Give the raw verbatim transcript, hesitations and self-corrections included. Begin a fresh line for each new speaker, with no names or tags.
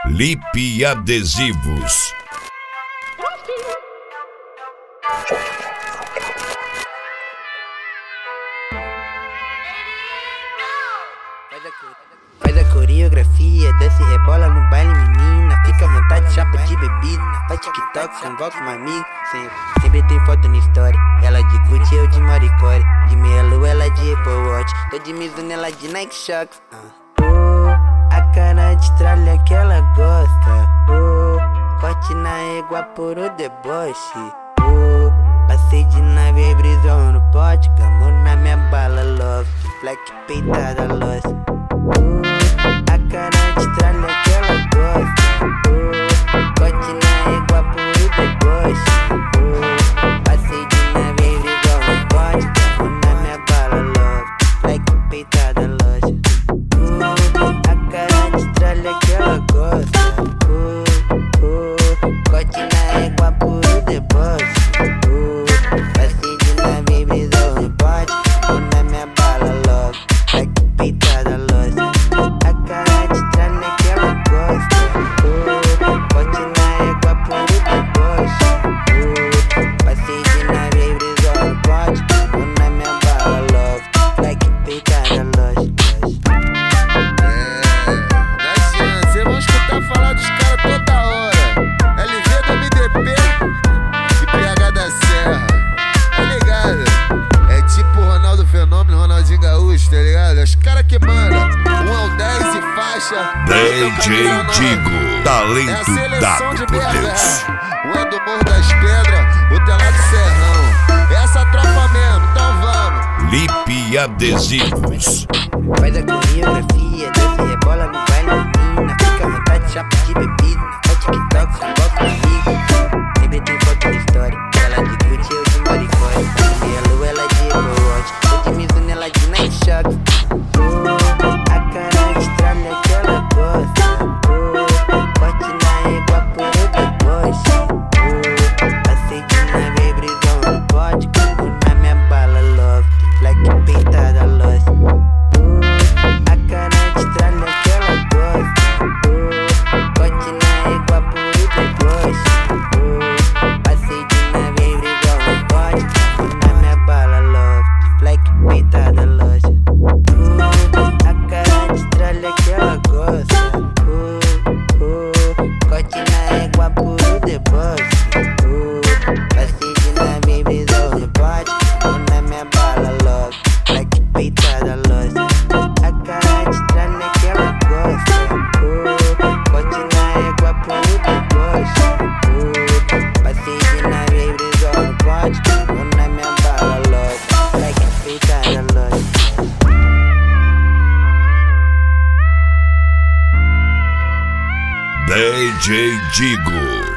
Lipe Adesivos.
Faz a coreografia, desce, rebola no baile, menina. Fica à vontade, chapa de bebida. Faz TikTok, convoca uma amiga. Sempre, sempre tem foto na história. Ela de Gucci, eu de Maricore. De meia lua, ela de Apple Watch. Tô de Mizuno, ela de Nike Shox. uh. Oh, a cara de tralha que ela gosta. Oh, corte na égua por o deboche. Oh, passei de nave, brisou no pote. Gamou na minha bala, love. Black peitada, lost. A cara de tralha que ela gosta. Oh, corte na égua por o deboche. Oh, passei de nave, brisou no pote. Gamou na minha bala, love. Black peitada, lost. Oh, a cara de tralha que ela gosta. Oh, oh, corte na égua por o deboche. Oh, passei de nave, brisou no pote. Gamou na minha bala, love. Black peitada, lost. A cara de tralha que ela gosta. Oh, corte na égua por o deboche. Oh, passei de nave, brisou no pote. Gamou na minha bala, love. Black peitada, lost.
Cê vão escutar falar dos caras toda hora. L V do M D P e P H da Serra, tá ligado? É tipo Ronaldo Fenômeno, Ronaldinho Gaúcho, tá ligado? É os caras que mandam. Um ao dez e faixa.
D J Digo, talento dado por Deus.
Um é do Morro das Pedras, outro é lá do Serrão. Essa tropa mesmo, então vamos.
Lipe Adesivos.
Faz a coreografia, desce, rebola no baile, menina. Fica à vontade, chapa de bebida. Faz TikTok, convoca um amigo. Sempre tem foto na história. Ela de Gucci, eu de Maricore. De meia lua, ela de Apple Watch. Tô de Mizuno, ela de Nike Shox. Oh, a cara de tralha que ela gosta. Oh, corte na égua por o deboche. Oh, passei de nave, brisou no pote. Gamou na minha bala, love. Black peitada, lost. A cara de tralha que ela gosta. Oh, corte na égua por o deboche. Oh, passei de nave, brisou no pote. Gamou na minha bala, love. Black peitada, lost. Oh, a cara de tralha que ela gosta. Oh, oh, corte na égua por o deboche. Oh, passei de nave, brisou no pote. Gamou na minha bala, love. Black peitada, lost. A cara de tralha que ela gosta. Oh, corte na égua por o deboche. Oh, passei de nave, brisou no pote. Gamou na minha bala, love. Black peitada, lost.
D J Digo.